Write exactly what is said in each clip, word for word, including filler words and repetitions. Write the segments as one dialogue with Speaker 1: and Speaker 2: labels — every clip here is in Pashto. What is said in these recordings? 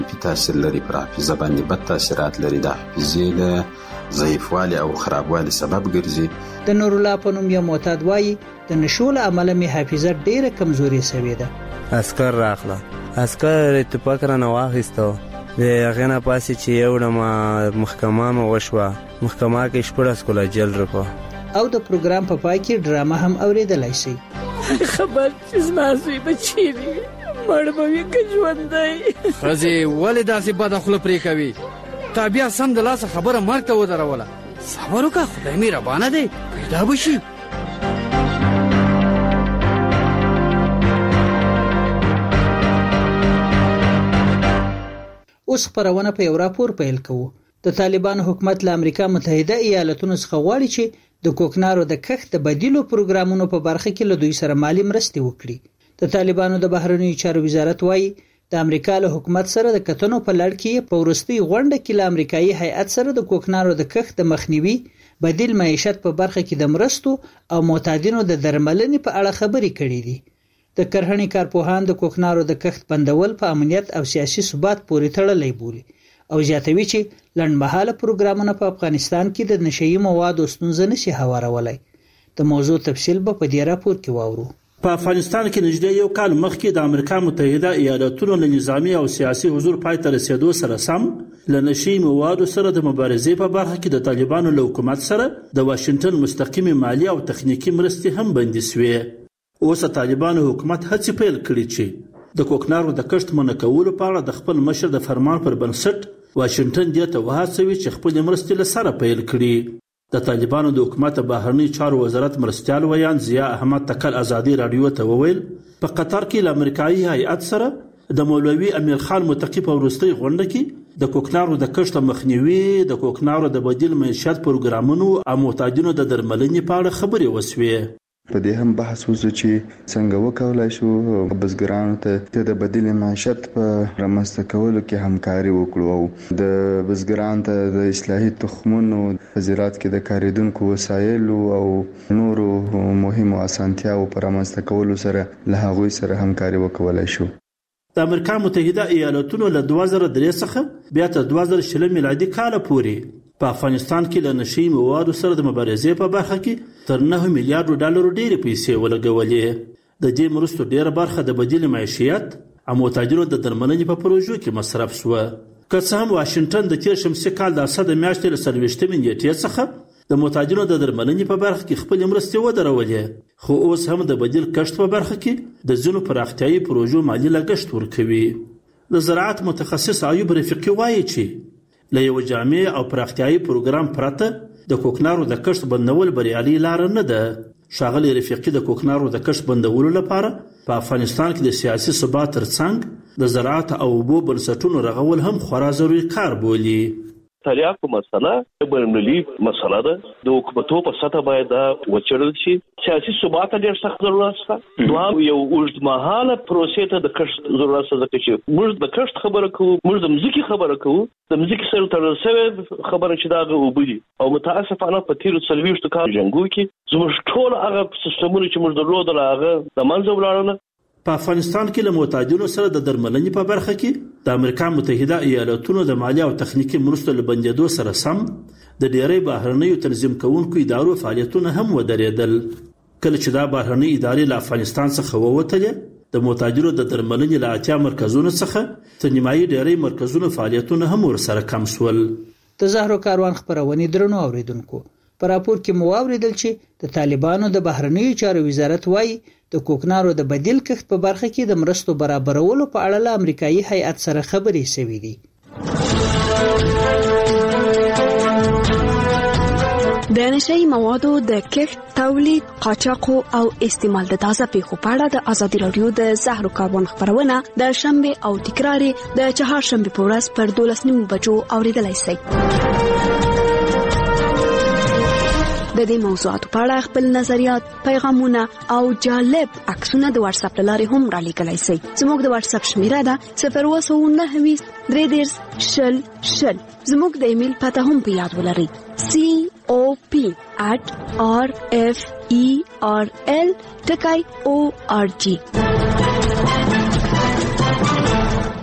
Speaker 1: تاثیر لري، پر حافظه باندې بد تاثیرات لري، د حافظې د ضعیفوالي او خرابوالي سبب ګرځي.
Speaker 2: د نور الله په نوم یو معتاد وایي د نشو له امله مې حافظه ډیره کمزوري شوې ده.
Speaker 3: اسکر راخله اسکر اتفاق را نه واخیستو د هغې نه پاسې چې یو ډمه محکمه مې وشوه، محکمه کې شپږ کاله جیل رکو.
Speaker 2: او د پروګرام په پای کې ډرامه هم اوریدلای شي.
Speaker 4: خبر چې زما زوی بچی دی مړ به وي که ژوندی.
Speaker 5: ښځې ولې داسې بده خوله پرې کوي؟ تا بیا سم د لاسه خبره مرګ ته ودروله. صبر وکړه، خدای مهربانه دی، پیدا به شي.
Speaker 2: اوس خپرونه په یو راپور پیل کوو. د طالبانو حکومت له امریکا متحده ایالاتونو څخه غواړي چې د کوکنارو د کښت د بدیلو پروګرامونو په برخه کې له دوی سره مالی مرستې وکړي. د طالبانو د بهرنیو چارو وزارت وایي د امریکا له حکومت سره د کتنو په لړ کې په وروستي غونډه کې له امریکایي هیئت سره د کوکنارو د کښت د مخنیوي، بدیل معیشت په برخه کې د مرستو او معتادینو د درملنې په اړه خبرې کړې دي. د کرهڼې کارپوهان د کوکنارو د کښت بندول په امنیت او سیاسي ثبات پورې تړلی بولي او زیاتوي چې لنډمهاله پروګرامونه په افغانستان کې د نشهیي موادو ستونزه نشي هوارولی. د موضوع تفصیل به په دې راپور کې واورو.
Speaker 6: په افغانستان کې نږدې یو کال مخکې د امریکا متحده ایالاتونو له نظامی او سیاسي حضور پای ته رسیدو سره سم له نشهیي موادو سره د مبارزې په برخه کې د طالبانو له حکومت سره د واشنگټن مستقیمې مالی او تخنیکی مرستې هم بندي شوې. اوس طالبانو حکومت هڅې پیل کړې چې د کوکنارو د کښت منع کولو په اړه د خپل مشر د فرمان پر بنسټ واشنگټن دې ته وهڅوي چې خپل مرستې له سره پیل کړي. د طالبانو د حکومت بهرنی چارو وزارت مرستیال ویان ضیا احمد تکل ازادي رادیو ته وویل په قطر کې له امریکایي هیئت سره د مولوي امیر خان متقی په وروستۍ غونډه کې د کوکنارو د کښت مخنیوي، د کوکنارو د بدیل معیشت پروګرامونو او معتادینو د درملنې په اړه خبرې وشوې.
Speaker 7: په دې هم بحث وشو چې څنګه وکولای شو بزګرانو ته د بدیل معیشت په رامنځته کولو کې همکاري وکړو او د بزګرانو ته د اصلاحي تخمونو په زراعت کې د کاریدونکو وسایلو او نورو مهمو اسانتیاو په رامنځته کولو سره له هغوی سره همکاري وکولای شو.
Speaker 6: د امریکا متحده ایالاتونو له دوه زره درې څخه بیا تر دوه زره شل میلادي کال پورې په افغانستان کې له نشهیي موادو سره د مبارزې په برخه کې تر نه میلیارډ ډالرو ډېرې پیسې ولګولې. د دې مرستو ډېره برخه د بدیل معیشت او معتادینو د درملنې په پروژو کې مصرف شوه. که څه هم واشنگټن د تیر شمسي کال د اسد میاشتې له څلوېښتمې نیټې څخه د معتادینو د درملنې په برخه کې خپل مرستې ودرولې، خو اوس هم د بدیل کښت په برخه کې د ځینو پراختیایي پروژو مالي لګښت ورکوي. د زراعت متخصص ایوب رفیقي وایي چې له یو جامع او پراختیایي پروګرام پرته د کوکنارو د کښت بندول بریالي لار نه ده. ښاغلی رفیقي د کوکنارو د کښت بندولو لپاره په افغانستان کې د سیاسي ثبات ترڅنګ د زراعت او اوبو بنسټونو رغول هم خورا ضروري کار بولي.
Speaker 8: تریاکو مسله بینالمللي مسله ده، د حکومتو په سطح باید دا وڅېړل شي. سیاسي ثبات ډېر سخت ضرورت شته. دوهم یو اوږدمهاله پروسې ته د کښت ضرورت شته، ځکه چې موږ د کښت خبره کوو، موږ د مځکې خبره کوو، د مځکې سره تړل شوې خبره چې دا هغه اوبه دي او متاسفانه په تېرو څلوېښتو کالو جنګو کې زموږ ټول هغه سیستمونه چې موږ درلودل هغه د منځه ولاړل.
Speaker 6: په افغانستان کې له معتادینو سره د درملنې په برخه کې د امریکا متحده ایالاتونو د مالی او تخنیکی مرستو له بندېدو سره سم د ډېری بهرنیو تنظیم کوونکو ادارو فعالیتونه هم ودرېدل. کله چې دا بهرنۍ ادارې له افغانستان څخه ووتلې د معتادینو د درملنې له اتیا مرکزونو څخه تر نیمایي ډېری مرکزونو فعالیتونه هم ورسره کم شول.
Speaker 2: د زهرو کاروان خپرونې درنو اوریدونکو، په راپور کې مو واوریدل چې د طالبانو د بهرنیو چارو وزارت وایي د کوکنارو د بدیل کښت په برخه کې د مرستو برابرولو په اړه له امریکایي هیئت سره خبرې شوې دي.
Speaker 9: د نشهیي موادو د کښت، تولید، قاچاق او استعمال د تازه پیښو په اړه د ازادي رادیو د زهرو کاروان خپرونه د شنبه او تکرار د چهارشنبه په ورځ پر دولس نیمو بجو اوریدلای شئ. د دې موضوعاتو په اړه خپل نظریات، پیغامونه او جالب عکسونه د واتس اپ لارې هم را لیږلی شئ. زموږ د واتس اپ شمیره ده صفر اووه سوه نهه ویشت درې دېرش شل شل. زموږ د ایمیل پته هم په یاد ولرئ: سی او پی at r f e r l ټکی او ار جی.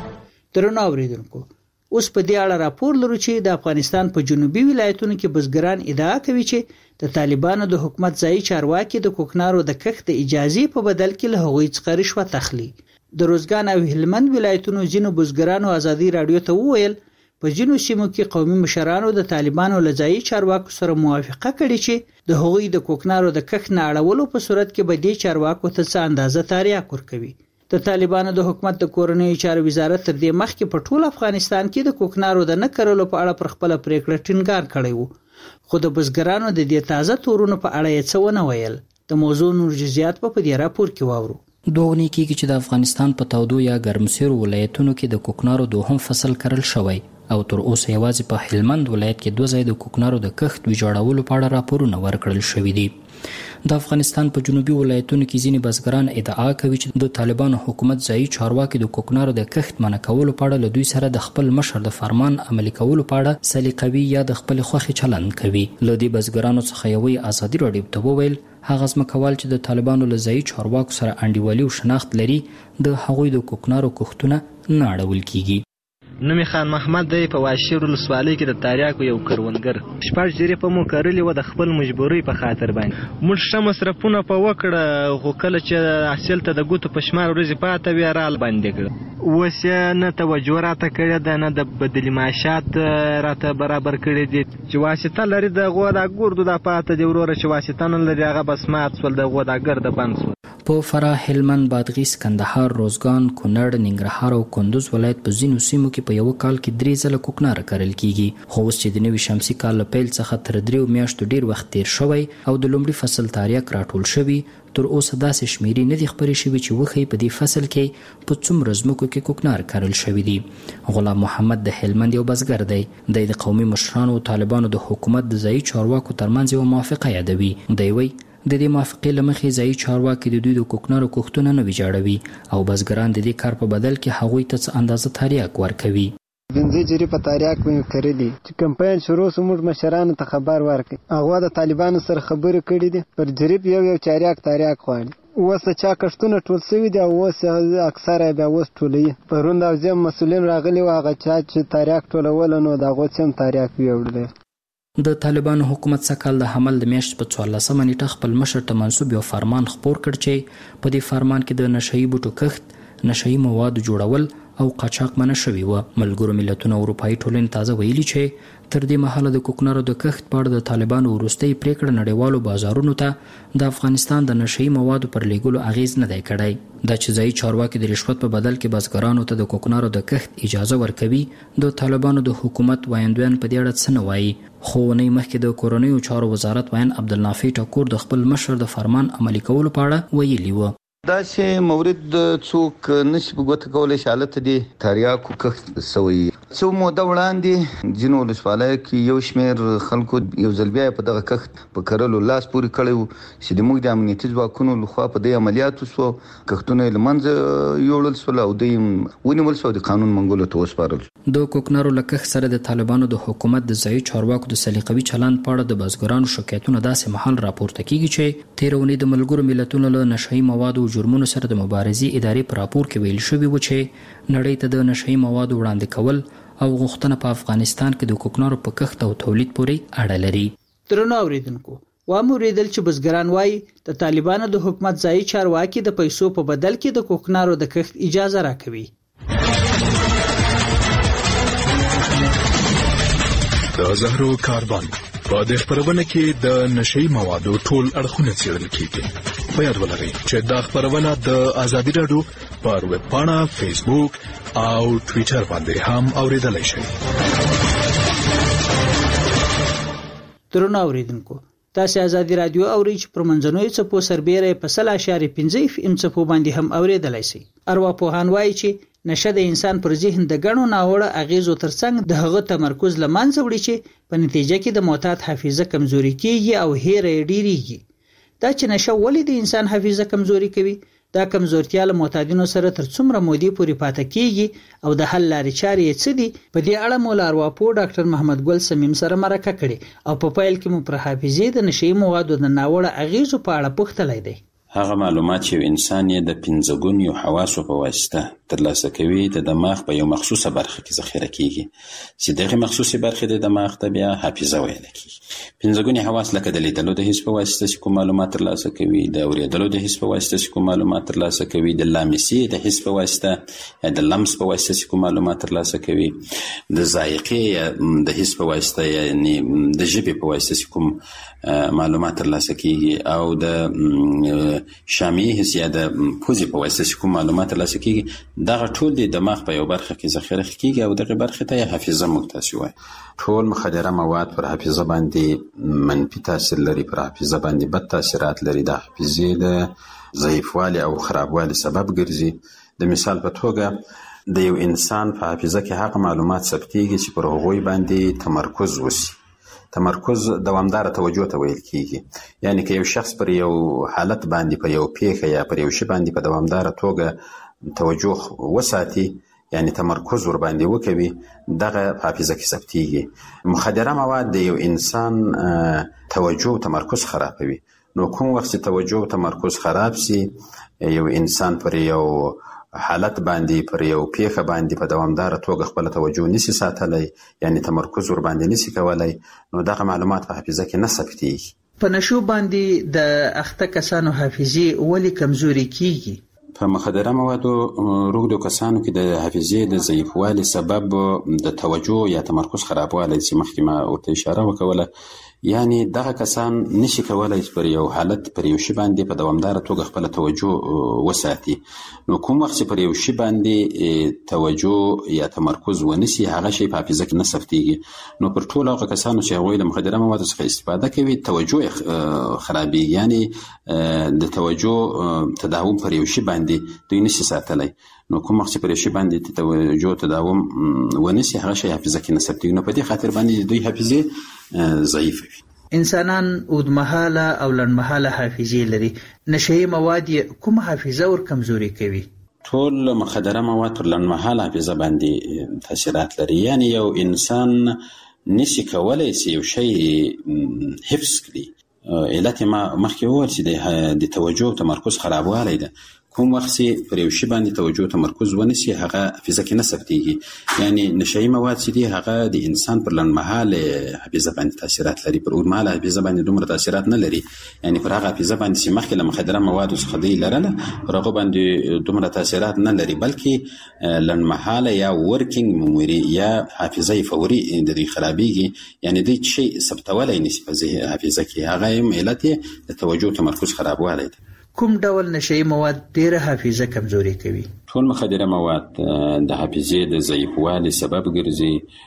Speaker 2: درنو اوریدونکو، اوس په دې اړه راپور لرو چې د افغانستان په جنوبي ولایتونو کې بزګران ادعا کوي چې د طالبانو د حکومت ځایي چارواکي د کوکنارو د کښت اجازه په بدل کې له هغوی څخه رشوت اخلي. د روزګان او هلمند ولایتونو ځینو بزګرانو ازادي رادیو ته وویل په ځینو سیمو کې قومي مشرانو د طالبانو له ځایي چارواکو سره موافقه کړې چې د هغوی د کوکنارو د کښت نه اړولو په صورت کې به دې چارواکو ته څه اندازه تریاک ورکوي. د طالبانو د حکومت د کورنیو چارو وزارت تر دې مخکې په ټول افغانستان کې د کوکنارو د نه کرلو په اړه پر خپل پریکړه ټینګار کړی وو، خو د بزګرانو د دې تازه تورونو په اړه یې څه ونه ویل. د موضوع نور جزئیات په دې راپور کې واورو.
Speaker 10: دوه اونۍ کېږي چې د افغانستان په تودو یا ګرمسیرو ولایتونو کې د کوکنارو دوهم فصل کرل شوی او تر اوسه یوازې په هلمند ولایت کې دوه ځای د کوکنارو د کښت ویجاړولو په اړه راپورونه ورکړل شوي دي. د افغانستان په جنوبي ولایتونو کې ځینې بزګران ادعا کوي چې د طالبانو حکومت ځایي چارواکي د کوکنارو د کښت منع کولو په اړه له دوی سره د خپل مشر د فرمان عملي کولو په اړه سلیقوي یا د خپل خوښې چلند کوي. له دې بزګرانو څخه یوې ازادي راډیو ته وویل هغه ځمکوال چې د طالبانو له ځایي چارواکو سره انډیوالي او شناخت لري د هغوی د کوکنارو کښتونه نه اړول کیږي.
Speaker 11: نومي خان محمد دی، په واشیر ولسوالۍ کې د تاریاکو یو کروندګر. شپږ جریبه مو کرلې وه د خپل مجبورۍ په خاطر باندې. موږ ښه مصرفونه په وکړه، خو کله چې حاصل ته د ګوتو په شمار ورځې پاته وې رال باندې کړه. اوس یې نه توجه راته کړې ده نه د بدلي معاشات راته برابر کړي دي. چې واسطه لري د هغو دا ګردو دا پاته دي وروره، چې واسطه نه لري هغه بس مات شول، د هغو دا ګرده بند شول.
Speaker 10: په فراه، هلمند، بادغیس، کندهار، روزګان، کونړ، ننګرهار او کندوز ولایت په ځینو سیمو کې په یو کال کې درې ځله کوکناره کرل کیږي. خو اوس چې د نوي شمسي کال له پیل څخه تر دریو میاشتو ډیر وخت تیر شوی او د لومړي فصل تاریاک راټول شوی، تر اوسه داسې شمیرې نه دي خپرې شوي چې وښیي په دې فصل کې په څومره ځمکو کې کوکنار کرل شوي دي. غلام محمد د هلمند یو بزګر دی. دی د قومي مشرانو او طالبانو د حکومت د ځایي چارواکو ترمنځ یوه موافقه یادوي. دی وایي د دې موافقې له مخې ځایي چارواکي د دوی د کوکنارو کښتونه نه ویجاړوي او بزګران د دې کار په بدل کې هغوی ته څه اندازه تریاک ورکوي.
Speaker 12: پنځه جریبه تریاک مې کرلي چې کمپاین شروع سو، موږ مشرانو ته خبر ورکړي. هغه د طالبانو سره خبرې کړي دي، پر جریب یو یو چاریاک تریاک غواړي. اوس چا کښتونه ټول سوي دي او اوس اکثره بیا اوس ټولوي. پرون د حوزې مسؤلین راغلي وو، هغه چا چې تریاک ټولول نو د هغو څه هم تریاک ویوړلی.
Speaker 10: د طالبانو حکومت سږکال د حمل د میاشتې په څوارلسمه نیټه خپل مشر ته منسوب یو فرمان خپور کړ چې په دې فرمان کې د نشه یي بوټو کښت، نشه یي موادو جوړول او قاچاق منع شوي وه. ملګرو ملتونو اروپایي ټولنې تازه ویلي چې تر دې مهاله د کوکنارو د کښت په اړه د طالبانو وروستۍ پریکړه نړیوالو بازارونو ته د افغانستان د نشه یي موادو پر لیږلو اغیز نه دی کړی. دا چې ځایي چارواکي د رشوت په بدل کې بزګرانو ته د کوکنارو د کښت اجازه ورکوي، د طالبانو د حکومت وایندویان په دې اړه څه نه وایي. خو اونۍ مخکې د کورنیو چارو وزارت وایند عبدالنافع ټکور د خپل مشر د فرمان عملي کولو په اړه ویلي و.
Speaker 13: دا چې مورد څوک نشي په ګوته کولی چې حالت دي تریاکو کښت سوی. څو موده وړاندې ځینو ولسوالیو کې یو شمېر خلکو یو ځل بیا په دغه کښت په کرلو لاس پورې کړی و چې د موږ د امنیتي ځواکونو لخوا په دې عملیاتو سو کښتونه یې له منځه یوړل سول او دوی ونیول سو، د قانون منګولو ته وسپارل.
Speaker 10: د کوکنارو له کښت سره د طالبانو د حکومت د ځایي چارواکو د سلیقوي چلند په اړه د بزګرانو شکایتونه داسې مهال راپورته کیږي چې تېره اونۍ د ملګرو ملتونو له نشه یي موادو جرمونو سره د مبارزې ادارې په راپور کې ویل شوي و چې نړۍ ته د نشه یي موادو وړاندې کول او غوښتنه په افغانستان کې د کوکنارو په کښت او تولید پورې اړه لري.
Speaker 2: درنو اوریدونکو، واوریدل چې بزګران وایي د طالبانو د حکومت ځایي چارواکي د پیسو په بدل کې د کوکنارو د کښت اجازه راکوي.
Speaker 14: د زهرو کاربن په دې خبرونه کې د نشي موادو ټول اړخونه څېړل کیږي. په یاد ولرئ چې دا خبرونه د ازادي راډیو پر ویب پاڼه، فیسبوک او ټویټر باندې هم اوریدلای شئ.
Speaker 2: درنو اوریدونکو، تاسو ازادي راډیو اورئ چې پر منځنوي څپو سربېره په سل اشاریه پنځه اف ام څپو باندې هم اوریدلای شئ. ارواپوهان وایي چې نشه د انسان پر ذهن د غنو ناوړه اغیزو ترڅنګ د هغه تمرکز لمنځه وړي چې په نتیجه کې د معتاد حافظه کمزوري کیږي او هیره ډیریږي. دا چې نشه ولې د انسان حافظه کمزوري کوي، دا کمزورتیا له معتادینو سره تر څومره مودې پورې پاتې کیږي او د حل لارې چارې یې څه دي، په دې اړه مو له ارواپوه ډاکټر محمد ګل سمیم سره مرکه کړې او په پیل کې مو پر حافظې د نشي موادو د ناوړه اغیزو په اړه پوښتلی دی.
Speaker 1: هغه معلومات چې انسان یې د پنځه ګونیو حواسو په واسطه ترلاسه کوي د دماغ په یو مخصوصه برخه کې ذخیره کیږي چې دغه مخصوصي برخه د دماغ ته بیا حافظه ویل کیږي. پنځه ګونی حواس لکه د لیدلو د حس په واسطه چې کوم معلومات ترلاسه کوي، د اوریدلو د حس په واسطه چې کوم معلومات ترلاسه کوي، د لامسي د حس په واسطه یا د لمس په واسطه چې کوم معلومات ترلاسه کوي، د ذایقې د حس په واسطه یعنی د ژبې په واسطه چې کوم معلومات ترلاسه کیږي، او د شامي حس یا د پوزې په واسطه چې کوم معلومات ترلاسه کیږي. دغه ټول د دماغ په یو برخه کې ذخیره کیږي او دغه برخه ته حافظه موږ تاسو وایي. ټول مخدره مواد پر حافظه باندې منفي تاثیر لري، پر حافظه باندې بد تاثیرات لري، د حافظې د ضعیفوالي او خرابوالي سبب ګرځي. د مثال په توګه د یو انسان په حافظه کې هغه معلومات ثبتېږي چې پر هغوی باندې تمرکز وشي. تمرکز دوامدار توجه ته ویل کیږي، یعنی که یو شخص پر یو حالت باندې په یو پیښه یا پر یو شی باندې په دوامدار توګه توجه وساتي، یعنی تمرکز ور باندې وکوي، دغه حافظه کې ثبتېږي. مخدره مواد د یو انسان توجه او تمرکز خرابوي. نو کوم وخت چې توجه او تمرکز خراب سي، یو انسان پر یو حالت باندې پر یو پیښه باندې په دوامدار توګه خپل توجه نشي ساتلی، یعنی تمرکز ور باندې نشي کولای، نو دغه معلومات په حافظه کې نه ثبتېږي.
Speaker 2: په نشو باندې د اخته کسانو حافظه ولې کمزوري کیږي؟
Speaker 1: په مخدره موادو روږدو کسانو کې د حافظې د ضعیفوالي سبب د توجه یا تمرکز خرابوالی چې مخکې ما ورته اشاره وکوله، یعنی دغه کسان نشي کولای پر یو حالت پر یو شی باندې په دوامدار توګه خپل توجه وساتي. نو کوم وخت پر یو شی باندې توجه یا تمرکز ونسی، هغه شی په حافظه کې نه ثبتېږي. نو پر ټول هغه کسانو چې هغوی د مخدره موادو څخه استفاده کوي توجه خرابېږي، یعنی د توجه تداوم پر یو شی باندې دوی نشي ساتلی. نو کوم وخت پر یو شی باندې توجه تداوم ونسی، هغه شی حافظه کې نه ثبتېږي. نو په دې خاطر باندې دوی حافظه ضعیفه وي.
Speaker 2: انسانان اوږدمهاله او لنډمهاله حافظې لري، نشهیي مواد کوم حافظه ور کمزوري کوي؟
Speaker 1: ټول مخدره مواد پر لنډمهاله حافظه باندې تاثیرات لري، یعنی یو انسان نشي کولای چې یو شی حفظ کړي. علت ما مخکې وویل چې د توجه او تمرکز خرابوالی ده. کوم وخت چې پر یو شی باندې توجه او تمرکز ونسی، هغه حافظه کې نه ثبتېږي. یعنی نشهیي مواد چې دي هغه د انسان پر لنډمهاله حافظه باندې تاثیرات لري، پر اوږدمهاله حافظه باندې دومره تاثیرات نه لري. یعنی پر هغه حافظه باندې چې مخکې له مخدره موادو څخه دوی لرله، پر هغه باندې دومره تاثیرات نه لري، بلکې لنډمهاله یا ورکینګ میموري یا حافظه فوري د دوی خرابېږي، یعنی دوی شی ثبتولی نشي په حافظه کې. هغه هم علت یې د توجه او تمرکز خرابوالی ده.
Speaker 2: کوم ډول نشهیي مواد ډېره حافظه کمزوري کوي؟
Speaker 1: ټول مخدره مواد د حافظې د ضعیفوالي سبب ګرځي،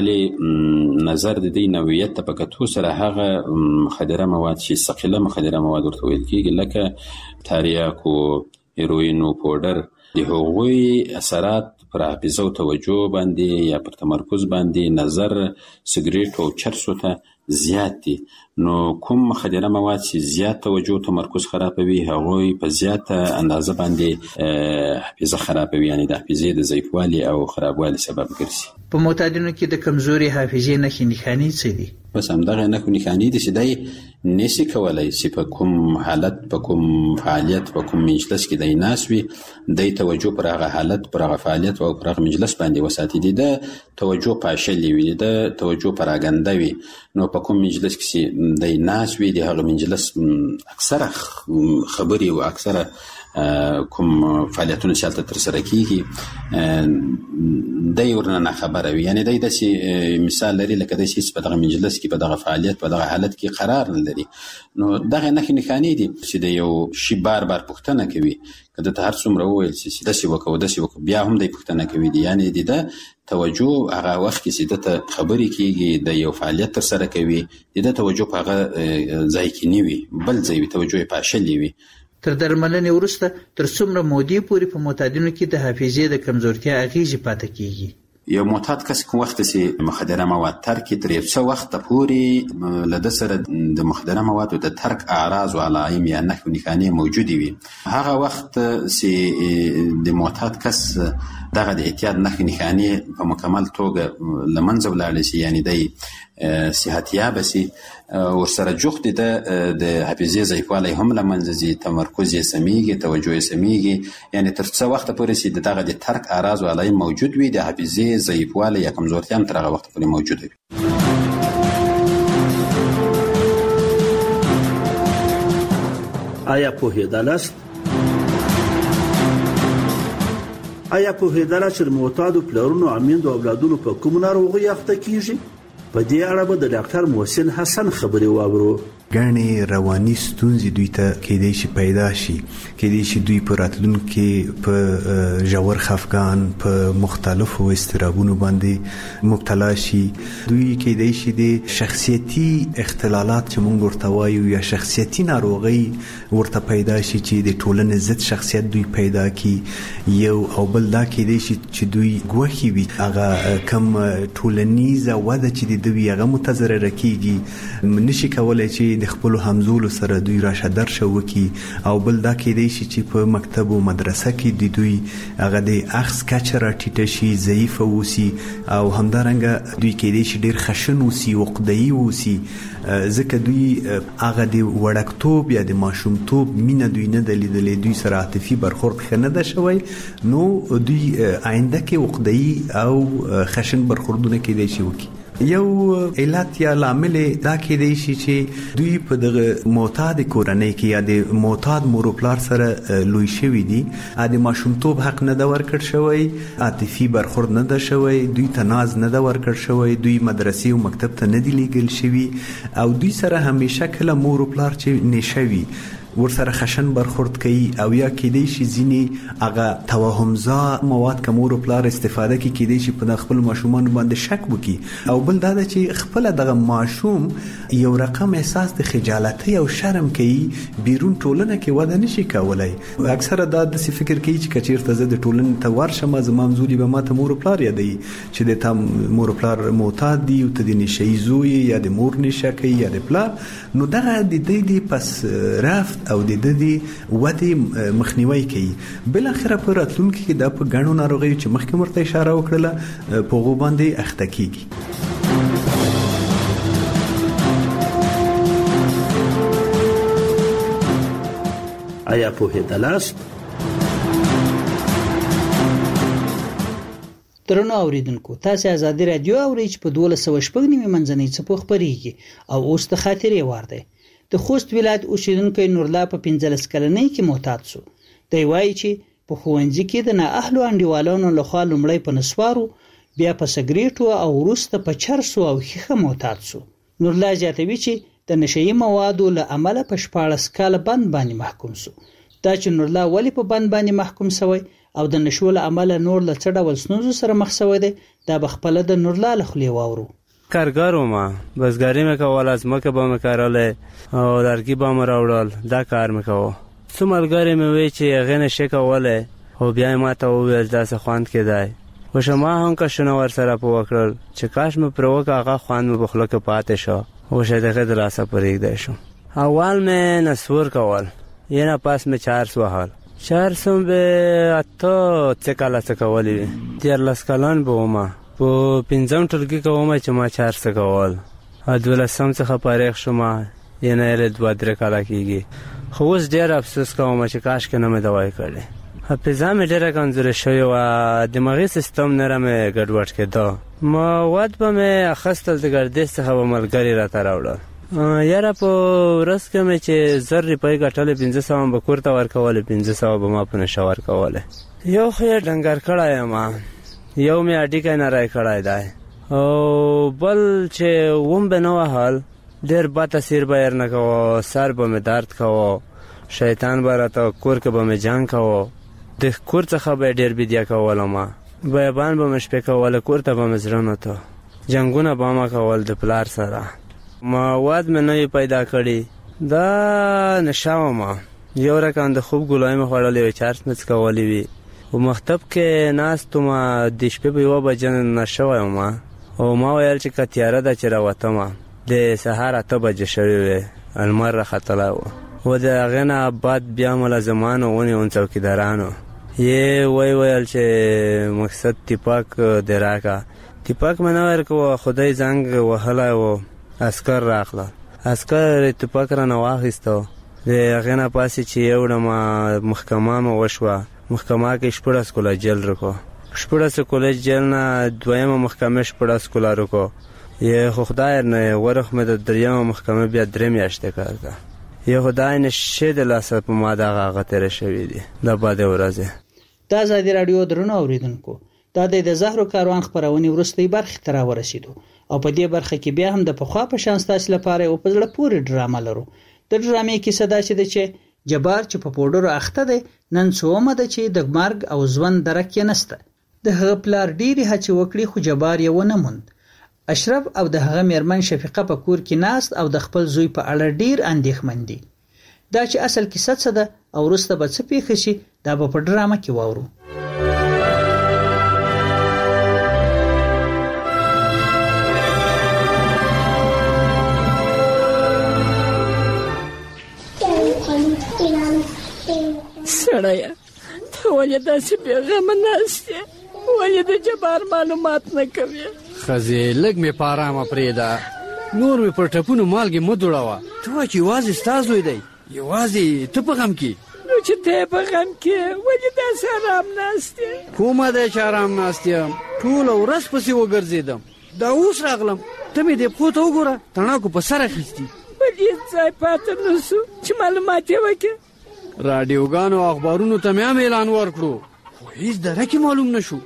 Speaker 1: ولې نظر د دې نوعیت ته په کتو سره هغه مخدره مواد چې ثقیله مخدره مواد ورته ویل کېږي، لکه تریاک او هیروین او پوډر، د هغوی اثرات پر حافظه او توجه باندې یا پر تمرکز باندې نظر سګریټ او چرسو ته زیات دي. نو کوم مخدره مواد چې زیات توجه او تمرکز خرابوي، هغوی په زیاته اندازه باندې حافظه خرابوي، یعنی د حافظې د ضعیفوالي او خرابوالي سبب ګرځي.
Speaker 2: په معتادینو کې د کمزوري حافظې نښې نښانې څه دي؟
Speaker 1: بس همدغه نښې نښانې دي چې دی نشي کولی چې په کوم حالت، په کوم فعالیت، په کوم مجلس کې دی ناست وي، دی توجه پر هغه حالت، پر هغه فعالیت او پر هغه مجلس باندې وساتي. دی د توجه پاشلې وي، د توجه پراګنده وي. نو په کوم مجلس کې دی ناست وي، د هغه مجلس اکثره خبرې او اکثره کوم فعالیتونه چې هلته ترسره کېږي دی ورنه ناخبره وي. یعنی دی داسې مثال لري لکه داسې هېڅ په دغه مجلس کې، په دغه فعالیت، په دغه حالت کې قرار نه لري. نو دغه نښې نښانې دي چې د یو شي بار بار پوښتنه کوي. که درته هر څومره وویل چې داسې وکړه داسې وکړه، بیا هم دی پوښتنه کوي. یعنی د ده توجه هغه وخت کې چې ده ته خبرې کېږي، د یو فعالیت ترسره کوي، د ده توجه په هغه ځای کې نه وي، بل ځای وي، توجه یې پاشلې وي.
Speaker 2: تر درملنې وروسته تر څومره مودې پورې په معتادینو کې د حافظې د کمزورتیا اغېزې پاتې کېږي؟
Speaker 1: یو معتاد کس کوم وخت چې مخدره مواد ترک کړي، تر یو څه وخته پورې له ده سره د مخدره موادو د ترک اعراض او علائم یا نښې نښانې موجودې وي. هغه وخت چې د معتاد کس دغه د اعتیاد نښې نښانې په مکمل توګه له منځه ولاړې شي، یعنې دی صحتیابه شي، ورسره جوخت د د حافظې ضعیفوالی هم له منځه ځي، تمرکز یې سمیږي، توجه یې سمیږي، یعنې تر څه وخته پورې چې د دغه د ترک اعراض او علایم موجود وي، د حافظې ضعیفوالی یا کمزورتیا هم تر هغه وخته پورې موجوده وي.
Speaker 6: آیا پوهېدلاست آیا پوهېدلاست چې د معتادو پلرونو او میندو او اولادونو په کومو ناروغیو اخته کیږي؟ په دې اړه به د ډاکټر محسن حسن خبرې واورو.
Speaker 15: ګڼې رواني ستونزې دوی ته کېدای شي پیدا شي، کېدای شي دوی په راتلونکي په ژور خفګان، په مختلفو اضطرابونو باندې مبتلا شي. دوی کېدای شي د شخصیتي اختلالات چې موږ ورته وایو یا شخصیتي ناروغۍ ورته پیدا شي چې د ټولنې ضد شخصیت دوی پیدا کی. یو او بل دا کېدای شي چې دوی ګوښې وي، هغه کم ټولنیزه وده چې د دوی هغه متضرره کېږي، نشي کولی چې د خپلو همزولو سره دوی راشه درشه وکړي. او بل دا کېدای شي چې په مکتب او مدرسه کې د دوی هغه د اخذ کچه راټیټه شي، ضعیفه اوسي، او همدارنګه دوی کېدای شي ډېر خشن اوسي، عقده‌ای اوسي، ځکه دوی هغه د وړکتوب یا د ماشومتوب مینه دوی نه ده لیدلې، دوی سره عاطفي برخورد ښه نه ده شوی، نو دوی آینده کې عقده‌ای او خشن برخوردونه کېدای شي وکړي. یو علت یا لامل دا کېدای شي چې دوی په دغه معتاد کورنۍ کې یا د معتاد مور او پلار سره لوی شوي دي، د ماشومتوب حق نه ده ورکړ شوی، عاطفي برخورد نه ده شوی، دوی ته ناز نه ده ورکړ شوی، دوی مدرسې او مکتب ته نه دي لیږل شوي، او دوی سره همیشه کله مور او پلار چې نشه وي ورسره خشن برخورد کوي، او یا کېدای شي ځینې هغه توهمزا مواد که مور او پلار استفاده کوي، کېدای شي په خپل ماشومانو باندې شک وکړي. او بل دا ده چې خپله دغه ماشوم یو رقم احساس د خجالتۍ او شرم کوي، بیرون ټولنه کې وده نشي کولی. اکثره دا داسې فکر کوي چې که چېرته زه د ټولنې ته ورشم، زما همزولي به ما ته مور او پلار یادوي چې د تا مور او پلار معتاد دي، او ته د نشهیي زوی یا د مور نشه کوي یا د پلار، نو دغه د دوی د پس رفت او د دې ودې مخنیوي کوي. بل اخره په راتلونکي کې دا په ګڼو ناروغیو چې مخکې ورته اشاره وکړله په هغو باندې اخته کیږي.
Speaker 6: آیا پوهېدلاست؟
Speaker 2: درنو اوریدونکو، تاسو آزادي رادیو اورئ چې په دولس سوه شپږ نیمې منځنۍ څپو خپرېږي، او اوس د خاطرې وار دی. د خوست ولایت اوسیدونکی نورلا په پنځلس کلنۍ کې معتاد شو. دی وایي چې په ښوونځي کې د نااهلو انډیوالانو لخوا لومړی په نسوارو، بیا په سګریټو او وروسته په چرسو او ښیښه معتاد شو. نورلا زیاتوي چې د نشهیي موادو له امله په شپاړس کاله بند باندې محکوم شو. دا چې نورلا ولې په بند باندې محکوم شوی او د نشو له امله نور له څه ډول ستونزو سره مخ شوی دی، دا به خپله د نورلا له خولې واورو.
Speaker 3: کارګر وم، بزګري مې کوله، ځمکه به مې کرلې او لرګي به مې راوړل، دا کار مې کوه. څو ملګري مې وی چې هغې نشې کولی، او بیا یې ما ته وویل داسې خوند کېدی. اوښه ما هم کشونه ورسره په وکړل چې کاش مې پرې وکړه، هغه خوند مې په خوله کې پاتې شو. اوښه د هغې د لاسه پرېږدی شو. اول مې نسور کول، یې نه پس مې چارس وهل. چارس هم به اته څه کاله څه کولی وي، دیارلس کلن به ومه. په پنځم ټولګي کې ومه چې ما چارس کول، دولسم څخه فارغ شومه، یې نه یې دوه درې کاله کېږي. خو اوس ډېر افسوس کوم چې کاشکې نه مې دوای کړې. حافظه مې ډېره کمزورې شوې وه، دماغي سیستم نره مې ګډوډ کېده. مواد به مې اخیستل، د ګردش څخه به ملګري راته راوړل. یاره په ورځ کې مې چې زر روپۍ ګټلې، پنځه سوه به کور ته ورکولې، پنځه سوه به ما په نشه ورکولې. یو خو یې ډنګر کړی یم، یو مې هډوکی نری کړی دی، او بل چې وم به نه وهل، ډېر بد تاثیر به یې نه کوه، سر به مې درد کوه، شیطان به راته کور کې به مې جنګ کوه، د کور څخه به یې ډېر بیدیا کولم، بیابان به مې شپې کوله، کور ته به مې زړه نه ته، جنګونه به مې کول د پلار سره. مواد مې نه پیدا کړي، دا نشه وم، یو رقم د خوب ګولۍ مې خوړلې وې، چارس مې څکولې وي. په مکتب کې ناست وم، د شپې په یوه بجه نشه وم، او ما ویل چې که تیاره ده چې راوتم. د سهار اته بجې شوې وې، لمر راختلی و، و د هغې نه بعد بیا ملازمانو ونیول، څوکیدارانو یې وای ویل چې مقصد ټیپاک دې راکړه. ټیپاک مې نه ورکړو، خدای زنګ وهلی و، عسکر راغله. عسکر ټیپاک رانه واخیسته. د هغې نه پاسې چې یو ډمه محکمه مې وشوه. محکمه کې شپږ کاله جیل رکو. شپږ کاله جیل نه دویمه محکمه شپږ کاله رکو. یې خو خدای نه ورخ مې د دریمه محکمه بیا درې میاشتې کار ده. یې خدای نشي د لاسه په ما دغه هغه تېره شوي دي د بدې ورځې.
Speaker 2: د ازادي راډیو درنو اوریدونکو، دا د زهرو کاروان خپرونې وروستۍ برخې ته راورسېدو او په دې برخه کې بیا هم د پخوا په شان ستاسو لپاره یو په زړه پورې ډرامه لرو. د ډرامې کیسه داسې ده چې جبار چې په پوډرو اخته دی، نن څومه ده چې د مرګ او ژوند درک یې نسته. د هغه پلار ډېرې هڅې وکړي خو جبار یې ونه موند. اشرف او د هغه میرمن شفیقه په کور کې ناست او د خپل زوی په اړه ډیر اندېښمن دي. دا چې اصل کیسه څه ده او وروسته به څه پیښ شي دا به په ډرامه کې واورو.
Speaker 4: سړیه ته ولې داسې بېغمه ناست یې؟ ولې د جبار معلومات نه کوې؟
Speaker 5: ښځې لږ مې په ارامه پرېږده، نور مې پر ټپونو مالګې مه دوړوه. ته وایه چې یوازې ستا زوی دی، یوازې ته په غم کې.
Speaker 4: نو چې ته یې په غم کې ولې داسې ارام ناست یې؟
Speaker 5: کومه دی چې ارام ناست یم؟ ټوله ورځ پسې وګرځېدم، دا اوس راغلم. ته مې دې پښو ته وګوره، تڼاکو په سر اخیستي.
Speaker 4: ولې هېڅ ځای پاته نه سو چې معلومات یې وکړې؟
Speaker 5: راډیوګانو او اخبارونو ته مې هم اعلان ورکړو خو هېڅ درکې معلوم نه شو.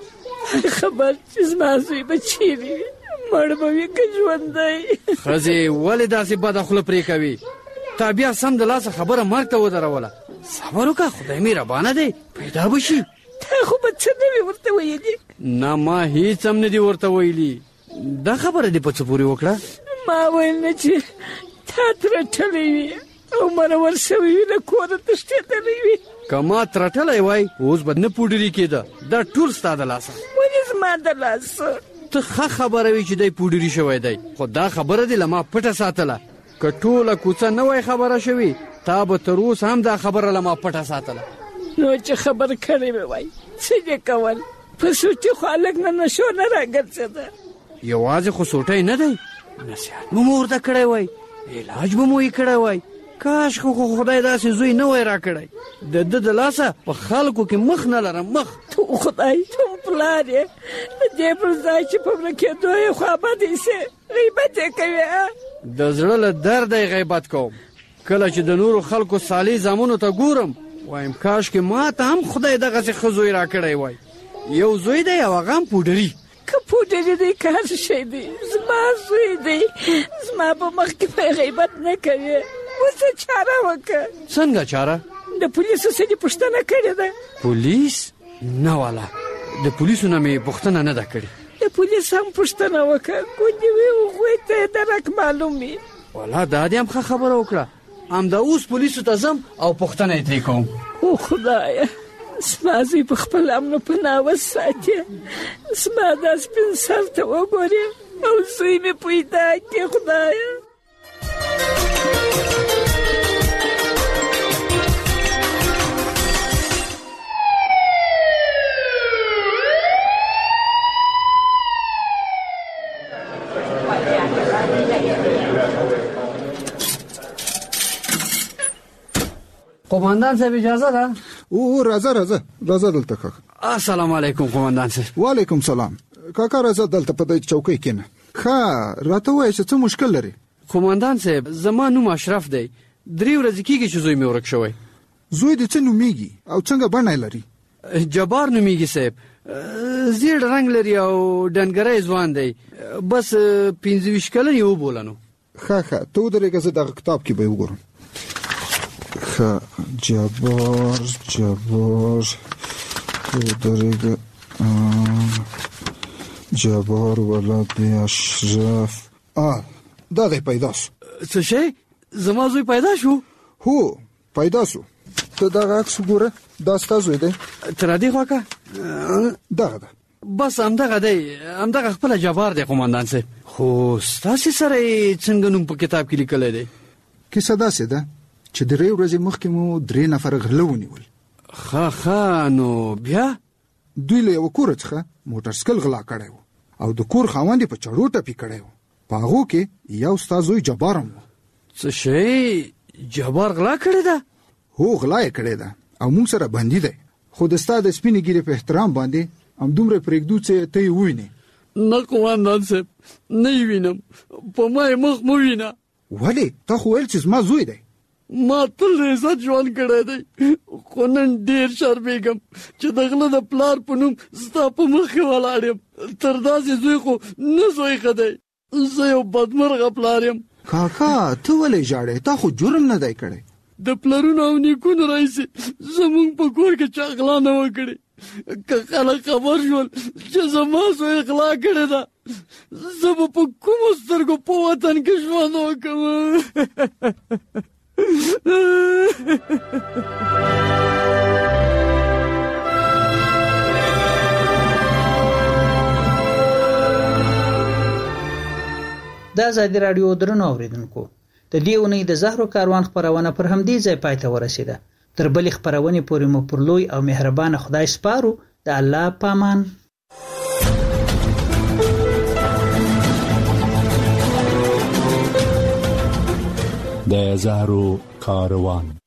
Speaker 4: خبر چې زما زوی به چیرې وي، مړ به وي که ژوندی؟
Speaker 5: ښځې ولې داسې بده خوله پرې کوي؟ تا بیا سم د لاسه خبره مرګ ته ودروله. صبر وکړه، خدای مهربانه دی، پیدا به شي.
Speaker 4: تا خو به څه نه وي ورته ویلي؟
Speaker 5: نه، ما هېڅ هم نه دي ورته ویلي. دا خبره دې په څه پورې وکړه؟
Speaker 4: ما ویل نه چې تا ترټلی وي او مرور شوی وي، له کوره تښتېدلی وي.
Speaker 5: که ما ترټلی وای اوس به نه پوډري کېده. دا ټول ستا د لاسه.
Speaker 4: ولې زما د لاسه؟
Speaker 5: ته ښه خبره وي چې دی پوډري شوی دی، خو دا خبره دې له ما پټه ساتله. که ټوله کوڅه نه وای خبره شوي، تا به تر اوسه هم دا خبره له ما پټه ساتله.
Speaker 4: نو چې خبر کړی مې وای څه دې کول؟ په سوټي خو هلک نه نشو نه راګرځېده.
Speaker 5: یوازې خو سوټی نه دی، نصیحت مو مو ورته کړی وای، علاج به مو یې کړی وای. کاش خو خدای داسې زوی نه وای راکړی. د ده د لاسه په خلکو کې مخ نه لرم، مخ.
Speaker 4: تو خدای ته پلار یې، د دې پر ځای چې په مړه کېدو یې خوابدی سې غیبت یې کوې.
Speaker 5: د زړه له درده یې غیبت کوم. کله چې د نورو خلکو صالح زامنو ته ګورم وایم کاش کې ما ته هم خدای دغسې ښه زوی راکړی وای. یو زوی دی او هغه هم پوډري.
Speaker 4: که پوډري دی که هر شی دی، زما زوی دی. زما په مخ کې به غیبت نه کوې. اوس چاره وکړه.
Speaker 5: څنګه چاره؟
Speaker 4: د پولیسو څه دې پوښتنه کړې ده؟
Speaker 5: پولیس؟ نه والا، د پولیسو نه مې پوښتنه نه ده کړې.
Speaker 4: د پولیس هم پوښتنه وکړه، ګوندې وي هغوی ته یې درک معلوم وي.
Speaker 5: والا دا دې هم ښه خبره وکړه. همدا اوس پولیسو ته ځم او پوښتنه یې ترې کوم.
Speaker 4: او خدایه، زما زوی په خپل امن په ناوس ساتي. زما دا سپین سر ته وګورې او زوی مې پیدا کړې خدایه.
Speaker 5: قومندان صاحب اجازه ده؟
Speaker 16: او راځه راځه راځه دلته کاکا.
Speaker 5: السلام علیکم قومندان صاحب.
Speaker 16: وعلیکم سلام. کاکا راځه دلته په دې چوکۍ کېنه. ښه راته وایه چې څه مشکل لري؟
Speaker 5: قومندان صاحب زما نوم اشرف دی. درې ورځې کېږي چې زوی مې ورک شوی.
Speaker 16: زوی دې څه نومیږي او څنګه بڼه لري؟
Speaker 5: جبار نومیږي صاحب. زیړ رنګ لري او ډنګری ځوان دی. بس پنځه ویشت کلن یې وبولنو.
Speaker 16: ښه ښه ته ودرېږه، زه دغه کتاب کې به یې وګورم. ښه جبار جبار ودرېږه. جبار ولد اشرف. آه دا دی پیدا سو.
Speaker 5: څه شی؟ زما زوی پیدا شو؟
Speaker 16: هو پیدا سو. ته دغه عکس وګوره، دا ستا زوی دی.
Speaker 5: تر دې خوا که
Speaker 16: دغه ده.
Speaker 5: بس همدغه دی، همدغه خپله جبار دی قومندان صاحب. خو ستاسې سره یې څنګه نوم په کتاب کې لیکلی دی؟
Speaker 16: کیسه داسې ده چې درې ورځې مخکې مو درې نفره غله ونیول.
Speaker 5: ښه ښه نو بیا
Speaker 16: دوی له یو کور څخه موټر سایکل غلا کړی و او د کور خاوند په چړو ټپي کړی و. په هغو کې یو ستا زوی جبار هم و.
Speaker 5: څه شی جبار غلا کړې ده؟
Speaker 16: هو غلا یې کړې ده او موږ سره بندي دی، خو د ستا د سپینې ګیرې په احترام باندې همدومره پرېږدو چې ته یې ووینې.
Speaker 5: نه قومندان صاحب نه یې وینم، په ما یې مخ مه وینه.
Speaker 16: ولې؟ تا خو ویل چې زما زوی دی.
Speaker 5: ما تل د عزت ژوند کړی دی، خو نن ډېر شرمېږم چې د غله د پلار په نوم ستا په مخ کې ولاړ یم. تر داسې زوی خو نه زوی ښه دی، زه یو بدمرغه پلار یم.
Speaker 16: کاکا ته ولې ژاړې؟ تا خو جرم نه دی کړی.
Speaker 5: د پلرونو او نیکونو راهیسې زموږ په کور کې چا غلا نه وه کړې. که خلک خبر شول چې زما زوی غلا کړې ده، زه به په کومو سترګو په وطن کې ژوند وکړم.
Speaker 2: د ازادي راډیو درنو اوریدونکو، د دې اونۍ د زهرو کاروان خپرونه پر همدې ځای پای ته ورسېده. تر بلې خپرونې پورې مو پر لوی او مهربانه خدای سپارو. د الله پامان.
Speaker 14: د زهرو کاروان.